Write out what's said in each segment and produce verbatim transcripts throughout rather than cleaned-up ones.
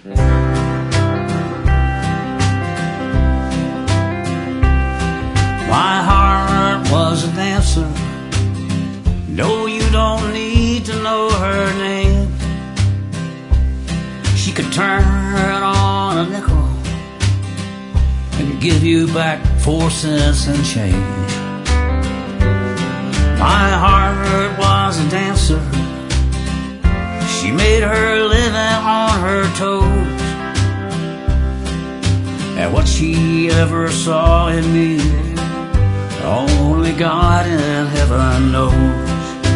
My heart was a dancer. No, you don't need to know her name. She could turn on a nickel and give you back four cents and change. My heart was a dancer. She made her living on her toes, and what she ever saw in me, only God in heaven knows.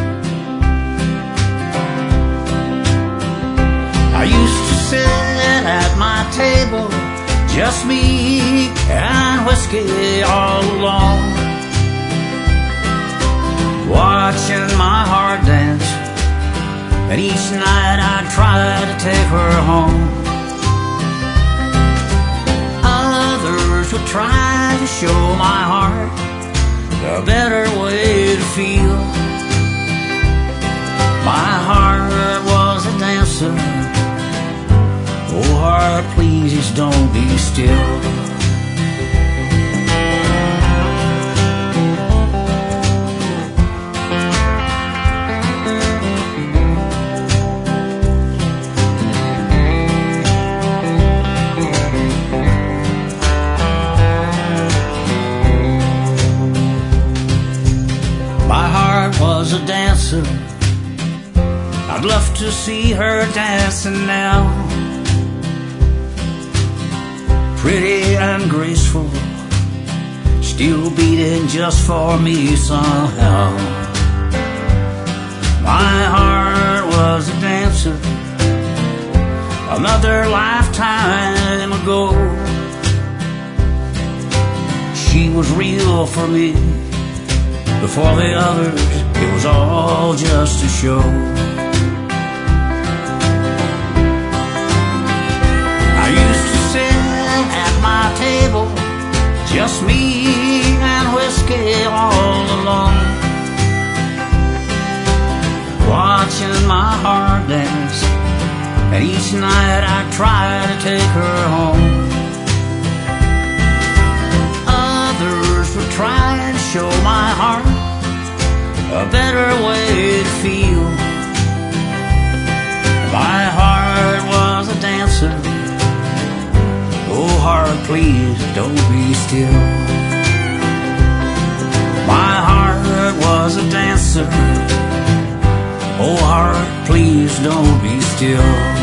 I used to sit at my table, just me and whiskey all alone, watching my heart dance, and each night I'd try to take her home. Others would try to show my heart a better way to feel. My heart was a dancer. Oh, heart, please don't be still. My heart was a dancer. I'd love to see her dancing now, pretty and graceful, still beating just for me somehow. My heart was a dancer, another lifetime ago. She was real for me. Before the others, it was all just a show. I used to sit at my table, just me and whiskey all alone, watching my heart dance, and each night I try to take her home. Others would try to show my heart a better way to feel. My heart was a dancer. Oh, heart, please don't be still. My heart was a dancer. Oh, heart, please don't be still.